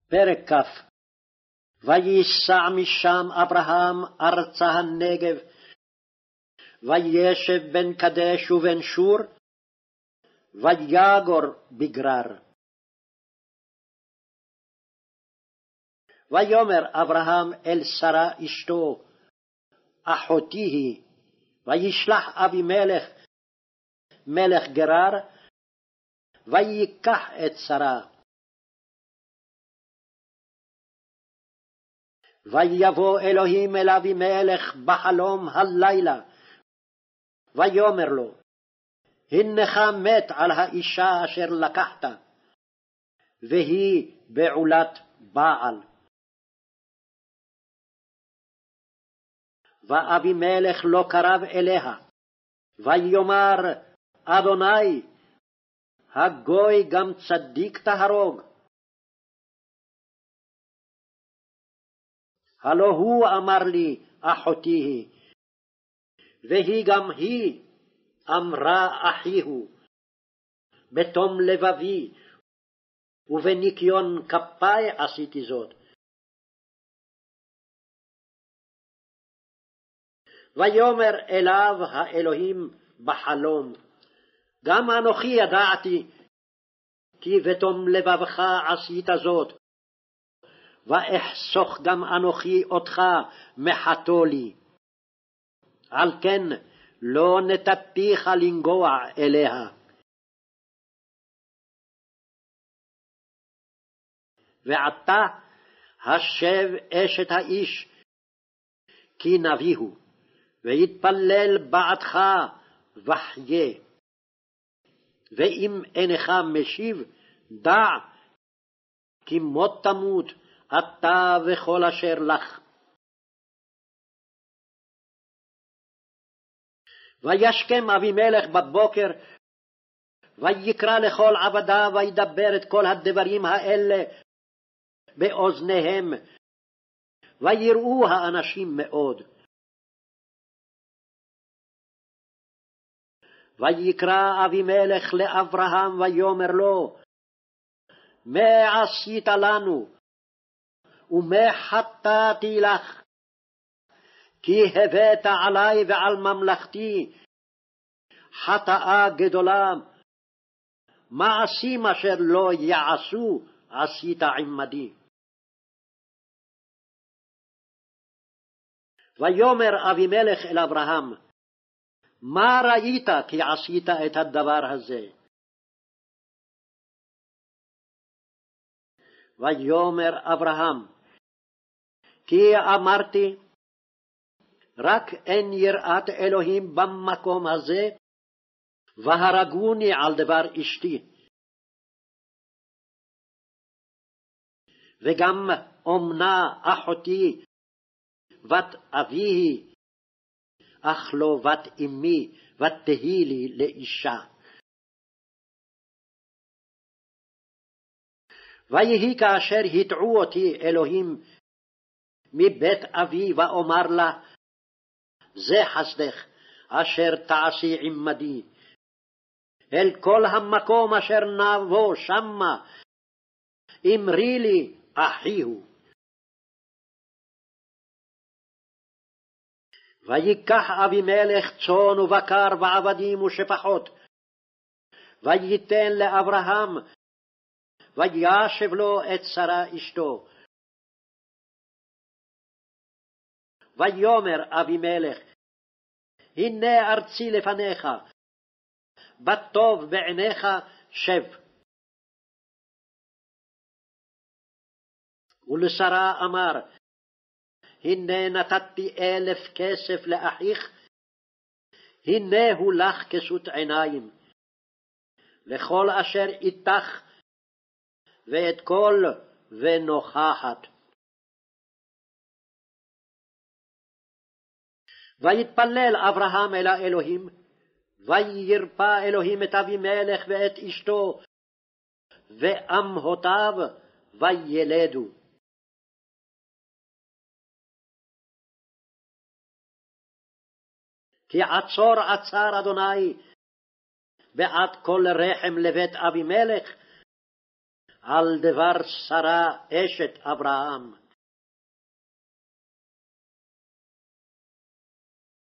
פרק כ'. וייסע משם אברהם ארצה הנגב, וישב בין קדש ובין שור, ויגור בגרר. ויאמר אברהם אל שרה אשתו, אחותי היא, וישלח אבימלך מלך גרר, ויקח את שרה. ויבוא אלוהים אל אבימלך בחלום הלילה, ויאמר לו, הנך מת על האישה אשר לקחת, והיא בעולת בעל. ואבימלך לא קרב אליה, ויאמר, אדוני, הגוי גם צדיק תהרוג. הלא הוא אמר לי, אחותי היא, והיא גם היא אמרה אחיהו, בתום לבבי ובניקיון כפי עשיתי זאת. ויאמר אליו האלוהים בחלום, גם אנוכי ידעתי, כי בתום לבבך עשית זאת, ואחסוך גם אנוכי אותך מחתו לי. על כן לא נתתיך לנגוע אליה. ועתה השב אשת האיש, כי נביא הוא, ויתפלל בעדך וחיה. ואם אינך משיב, דע כי מות תמות אתה וכל אשר לך. וישכם אבימלך בבוקר, ויקרא לכל עבדיו, וידבר את כל הדברים האלה באוזניהם, ויראו האנשים מאוד. ויקרא אבימלך לאברהם, ויאמר לו, מה עשית לנו, ומה חטאתי לך? כי הבאת עלי ועל ממלכתי חטאה גדולה, מעשים אשר לא יעשו עשית עמדי. ויאמר אבימלך אל אברהם, מה ראית כי עשית את הדבר הזה? ויאמר אברהם, כי אמרתי, רק אין יראת אלוהים במקום הזה, והרגוני על דבר אשתי. וגם אומנה אחותי, בת אבי, אך לא בת אמי, ותהי לי לאישה. ויהי כאשר הטעו אותי אלוהים מבית אבי, ואומר לה, זה חסדך אשר תעשי עמדי, אל כל המקום אשר נבוא שמה, אמרי לי אחיהו. ויקח אבימלך צאן ובקר ועבדים ושפחות, וייתן לאברהם, וישב לו את שרה אשתו. ויאמר אבימלך, הנה ארצי לפניך, בטוב בעיניך שב. ולשרה אמר, הנה נתתי 1,000 כסף לאחיך, הנה הוא לך כסות עיניים, לכל אשר איתך ואת כל ונוכחת. ויתפלל אברהם אל האלוהים, וירפא אלוהים את אבימלך ואת אשתו, ואמהותיו וילדו. כי עצר אדוני בעד כל רחם לבית אבימלך, על דבר שרה אשת אברהם.